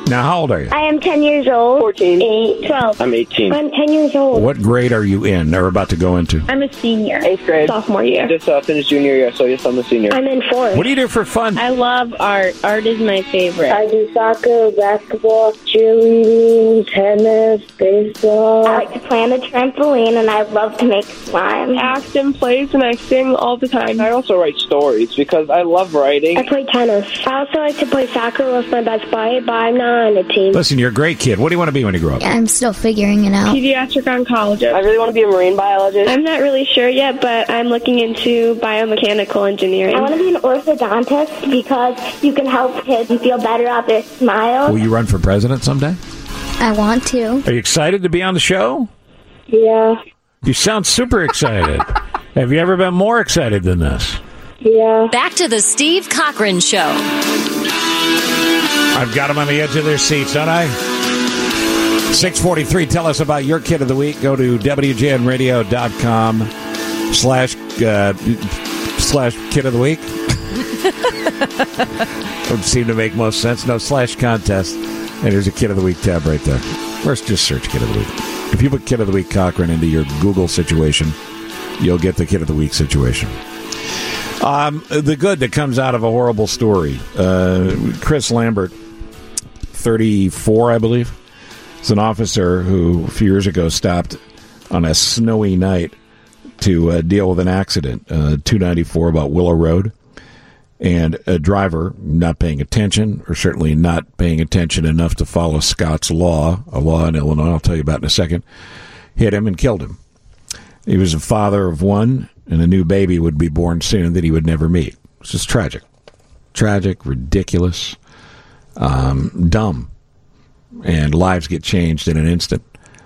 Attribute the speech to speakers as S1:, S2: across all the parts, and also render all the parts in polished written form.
S1: Now, how old are you?
S2: I am 10 years old.
S3: 14.
S2: 8. 12.
S3: I'm 18.
S2: I'm 10 years old.
S1: What grade are you in or about to go into?
S2: I'm a senior.
S3: 8th grade.
S2: Sophomore year.
S3: Just finished junior year, so yes, I'm a senior.
S2: I'm in 4th.
S1: What do you do for fun?
S2: I love art. Art is my favorite.
S4: I do soccer, basketball, cheerleading, tennis, baseball.
S2: I like to play on the trampoline, and I love to make slime.
S5: Ashton plays, and I sing all the time.
S3: I also write stories because I love writing.
S4: I play tennis. I also like to play soccer with my best buddy, but I'm not on the team.
S1: Listen, you're a great kid. What do you want to be when you grow up?
S6: I'm still figuring it out.
S5: Pediatric oncologist.
S3: I really want to be a marine biologist.
S5: I'm not really sure yet, but I'm looking into biomechanical engineering.
S2: I want to be an orthodontist because you can help kids feel better about their smiles.
S1: Will you run for president someday?
S6: I want to.
S1: Are you excited to be on the show?
S4: Yeah.
S1: You sound super excited. Have you ever been more excited than this?
S4: Yeah.
S7: Back to the Steve Cochran Show.
S1: I've got them on the edge of their seats, don't I? 643, tell us about your kid of the week. Go to WJNradio.com slash kid of the week. Would seem to make most sense. No, slash contest. And there's a kid of the week tab right there. First, just search kid of the week. If you put kid of the week Cochran into your Google situation, you'll get the kid of the week situation. The good that comes out of a horrible story. Chris Lambert, 34, I believe, is an officer who a few years ago stopped on a snowy night to deal with an accident, 294 about Willow Road, and a driver not paying attention, or certainly not paying attention enough to follow Scott's law, a law in Illinois I'll tell you about in a second, hit him and killed him. He was a father of one, and a new baby would be born soon that he would never meet. It's just tragic. Tragic, ridiculous, dumb. And lives get changed in an instant.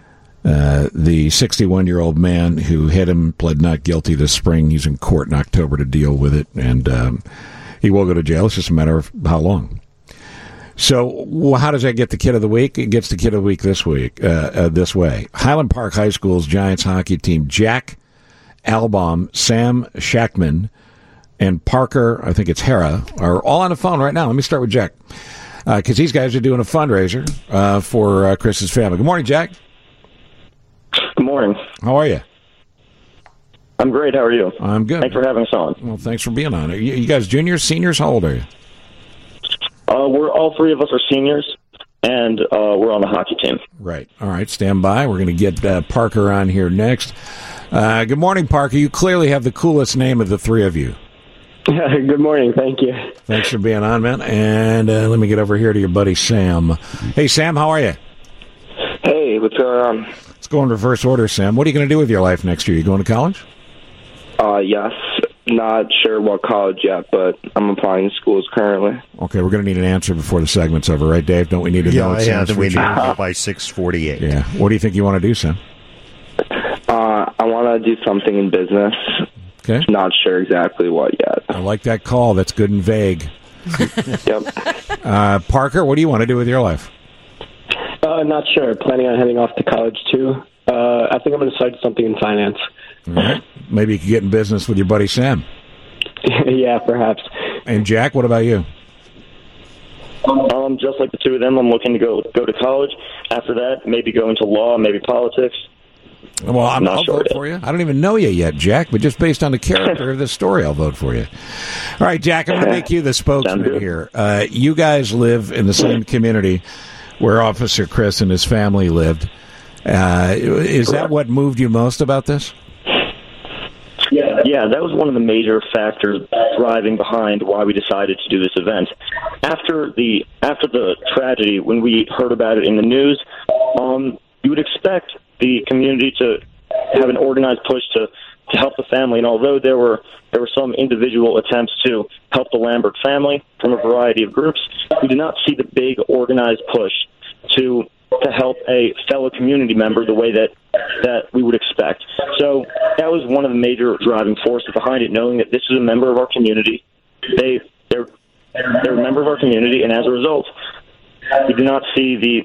S1: The 61-year-old man who hit him pled not guilty this spring. He's in court in October to deal with it, and he will go to jail. It's just a matter of how long. So how does that get the kid of the week? It gets the kid of the week this way. Highland Park High School's Giants hockey team, Jack Albaum, Sam Shackman, and Parker, I think it's Hera, are all on the phone right now. Let me start with Jack, because these guys are doing a fundraiser for Chris's family. Good morning, Jack.
S8: Good morning.
S1: How are you?
S8: I'm great. How are you?
S1: I'm good.
S8: Thanks for having us on.
S1: Well, thanks for being on. You guys juniors, seniors? How old are you?
S8: We're all three of us are seniors, and we're on the hockey team.
S1: Right. All right. Stand by. We're going to get Parker on here next. Good morning, Parker. You clearly have the coolest name of the three of you.
S8: Good morning. Thank you.
S1: Thanks for being on, man. And let me get over here to your buddy Sam. Hey, Sam, how are you?
S8: Hey, what's going on?
S1: Let's go in reverse order, Sam. What are you going to do with your life next year? You going to college?
S8: Yes. Not sure what college yet, but I'm applying to schools currently.
S1: Okay, we're going to need an answer before the segment's over, right, Dave? Don't we need to know?
S9: Yeah, we need to know by 6:48.
S1: Yeah. What do you think you want to do, Sam?
S8: I want to do something in business.
S1: Okay.
S8: Not sure exactly what yet.
S1: I like that call. That's good and vague.
S8: Yep.
S1: Parker, what do you want to do with your life?
S10: Not sure. Planning on heading off to college, too. I think I'm going to start something in finance.
S1: All right. Maybe you could get in business with your buddy Sam.
S10: Yeah, perhaps.
S1: And Jack, what about you?
S8: Just like the two of them, I'm looking to go to college. After that, maybe go into law, maybe politics.
S1: Well, I'll vote for you. I don't even know you yet, Jack, but just based on the character of this story, I'll vote for you. All right, Jack, I'm going to make you the spokesman here. You guys live in the same community where Officer Chris and his family lived. Is that what moved you most about this?
S8: Yeah, that was one of the major factors driving behind why we decided to do this event. After the tragedy, when we heard about it in the news, you would expect the community to have an organized push to help the family. And although there were some individual attempts to help the Lambert family from a variety of groups, we did not see the big organized push to help a fellow community member the way that we would expect. So that was one of the major driving forces behind it, knowing that this is a member of our community. They're a member of our community, and as a result, we do not see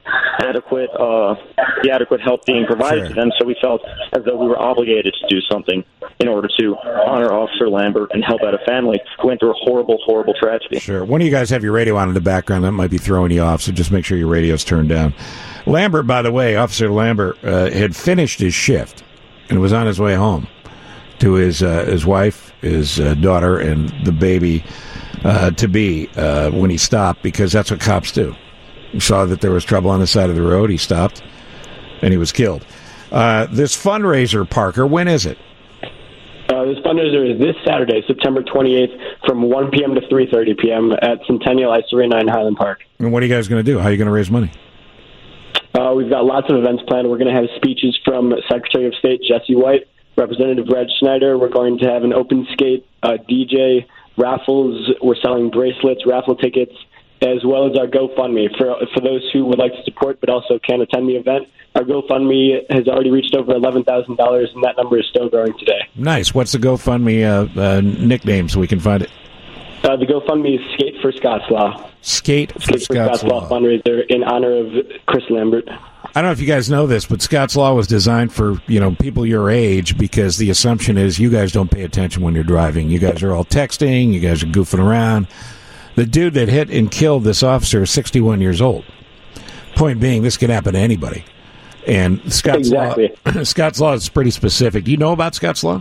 S8: adequate help being provided to them. So we felt as though we were obligated to do something in order to honor Officer Lambert and help out a family who went through a horrible, horrible tragedy.
S1: Sure. One of you guys have your radio on in the background. That might be throwing you off, so just make sure your radio's turned down. Lambert, by the way, Officer Lambert had finished his shift and was on his way home to his wife, his daughter, and the baby to be when he stopped, because that's what cops do. He saw that there was trouble on the side of the road. He stopped, and he was killed. This fundraiser, Parker, when is it?
S10: This fundraiser is this Saturday, September 28th, from 1 p.m. to 3:30 p.m. at Centennial Ice Arena in Highland Park.
S1: And what are you guys going to do? How are you going to raise money?
S10: We've got lots of events planned. We're going to have speeches from Secretary of State Jesse White, Representative Red Schneider. We're going to have an open skate, DJ, raffles. We're selling bracelets, raffle tickets, as well as our GoFundMe. For those who would like to support but also can't attend the event, our GoFundMe has already reached over $11,000, and that number is still growing today.
S1: Nice. What's the GoFundMe nickname so we can find it?
S10: The GoFundMe is Skate for Scots Law.
S1: Skate for Scots Law
S10: fundraiser in honor of Chris Lambert.
S1: I don't know if you guys know this, but Scots Law was designed for, people your age, because the assumption is you guys don't pay attention when you're driving. You guys are all texting. You guys are goofing around. The dude that hit and killed this officer is 61 years old. Point being, this could happen to anybody. And Scots Law is pretty specific. Do you know about Scots Law?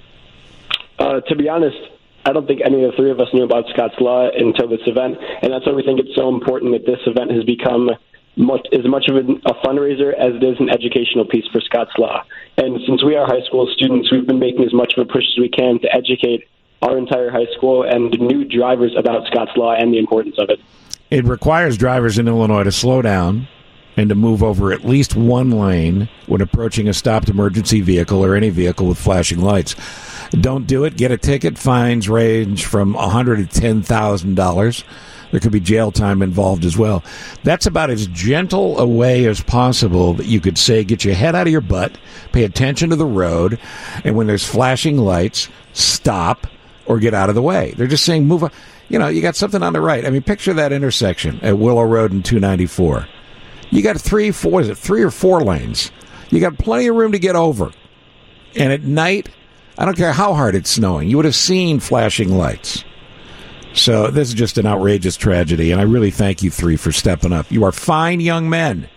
S10: To be honest, I don't think any of the three of us knew about Scots Law until this event, and that's why we think it's so important that this event has become as much of a fundraiser as it is an educational piece for Scots Law. And since we are high school students, we've been making as much of a push as we can to educate our entire high school and new drivers about Scots Law and the importance of it.
S1: It requires drivers in Illinois to slow down and to move over at least one lane when approaching a stopped emergency vehicle or any vehicle with flashing lights. Don't do it. Get a ticket. Fines range from $100 to $10,000. There could be jail time involved as well. That's about as gentle a way as possible that you could say, get your head out of your butt, pay attention to the road, and when there's flashing lights, stop or get out of the way. They're just saying, move on. You got something on the right. I mean, picture that intersection at Willow Road and 294. You got 3 or 4 lanes. You got plenty of room to get over. And at night, I don't care how hard it's snowing, you would have seen flashing lights. So this is just an outrageous tragedy, and I really thank you three for stepping up. You are fine young men.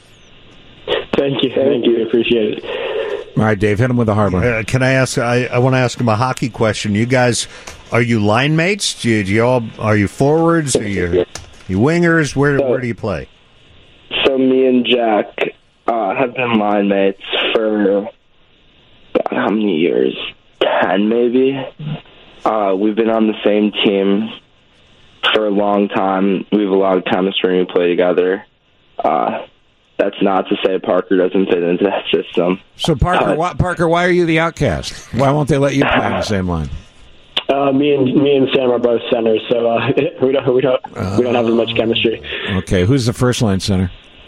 S10: Thank you. I appreciate it.
S1: All right, Dave, hit him with a hard one.
S9: Can I ask? I want to ask him a hockey question. You guys, are you line mates? Are you forwards? Are you wingers? Where do you play?
S3: So me and Jack have been line mates for how many years? 10 maybe. We've been on the same team for a long time. We have a lot of chemistry when we play together. That's not to say Parker doesn't fit into that system.
S1: So Parker, why are you the outcast? Why won't they let you play on the same line?
S10: Me and Sam are both centers, so we don't have as much chemistry.
S1: Okay, who's the first line center?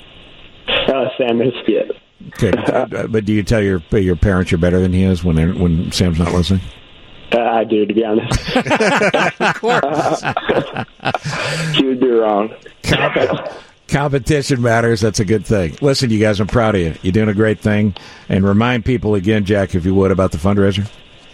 S10: Sam is. Yeah.
S1: Okay, but do you tell your parents you're better than he is when Sam's not listening?
S10: I do, to be honest.
S1: Of course.
S3: He would be wrong.
S1: Competition matters. That's a good thing. Listen, you guys, I'm proud of you. You're doing a great thing. And remind people again, Jack, if you would, about the fundraiser.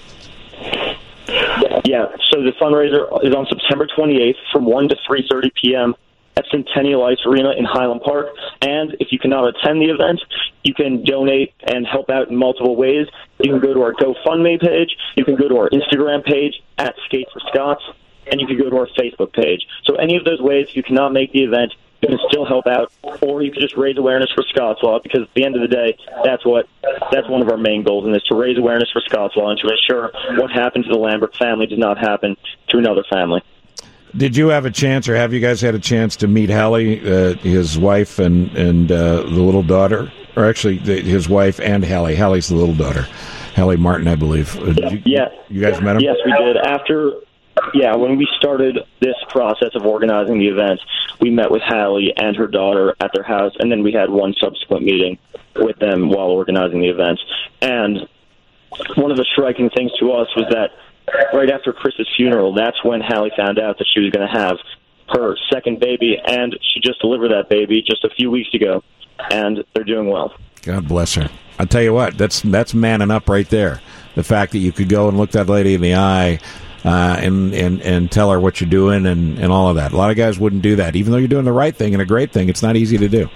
S8: Yeah, so the fundraiser is on September 28th from 1 to 3:30 p.m. at Centennial Ice Arena in Highland Park. And if you cannot attend the event, you can donate and help out in multiple ways. You can go to our GoFundMe page. You can go to our Instagram page at Skate for Scots. And you can go to our Facebook page. So any of those ways, if you cannot make the event, you can still help out, or you can just raise awareness for Scots Law, because at the end of the day, that's one of our main goals, and is to raise awareness for Scots Law and to ensure what happened to the Lambert family does not happen to another family.
S1: Did you have a chance, or have you guys had a chance to meet Hallie, his wife, and the little daughter? Or actually, his wife and Hallie. Hallie's the little daughter. Hallie Martin, I believe. You guys met him?
S8: Yes, we did. When we started this process of organizing the event, we met with Hallie and her daughter at their house, and then we had one subsequent meeting with them while organizing the event. And one of the striking things to us was that right after Chris's funeral, that's when Hallie found out that she was going to have her second baby, and she just delivered that baby just a few weeks ago, and they're doing well.
S1: God bless her. I'll tell you what, that's manning up right there. The fact that you could go and look that lady in the eye and tell her what you're doing and all of that. A lot of guys wouldn't do that. Even though you're doing the right thing and a great thing, it's not easy to do.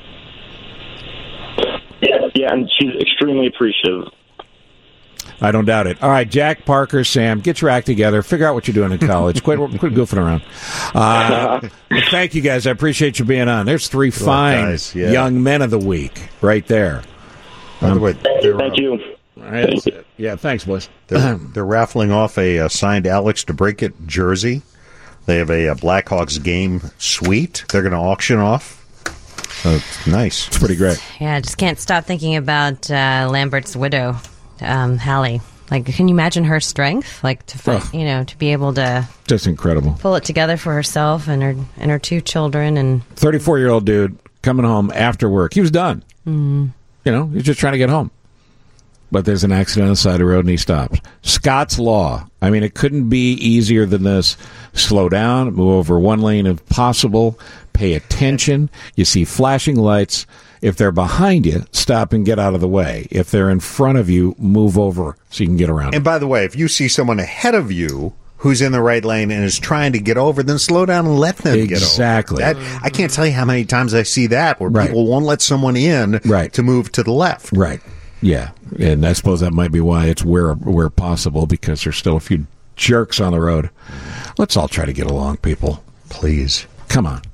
S8: Yeah, and she's extremely appreciative.
S1: I don't doubt it. All right, Jack, Parker, Sam, get your act together. Figure out what you're doing in college. Quit goofing around. Thank you, guys. I appreciate you being on. There's three fine young men of the week right there.
S9: By the way,
S8: thank you.
S1: All right, that's it. Yeah, thanks, boys.
S9: They're raffling off a signed Alex DeBrincat jersey. They have a Blackhawks game suite they're going to auction off. It's nice.
S1: It's pretty great.
S11: Yeah, I just can't stop thinking about Lambert's widow, Hallie. Like, can you imagine her strength? Like, to fight, to be able to
S1: just incredible
S11: pull it together for herself and her two children. And
S1: 34-year-old dude coming home after work. He was done.
S11: Mm-hmm.
S1: He's just trying to get home. But there's an accident on the side of the road, and he stops. Scott's Law. I mean, it couldn't be easier than this. Slow down, move over one lane if possible, pay attention. You see flashing lights. If they're behind you, stop and get out of the way. If they're in front of you, move over so you can get around.
S9: And by the way, if you see someone ahead of you who's in the right lane and is trying to get over, then slow down and let them get over.
S1: Exactly.
S9: I can't tell you how many times I see that where people won't let someone in to move to the left.
S1: Right. Yeah, and I suppose that might be why it's where possible, because there's still a few jerks on the road. Let's all try to get along, people.
S9: Please.
S1: Come on.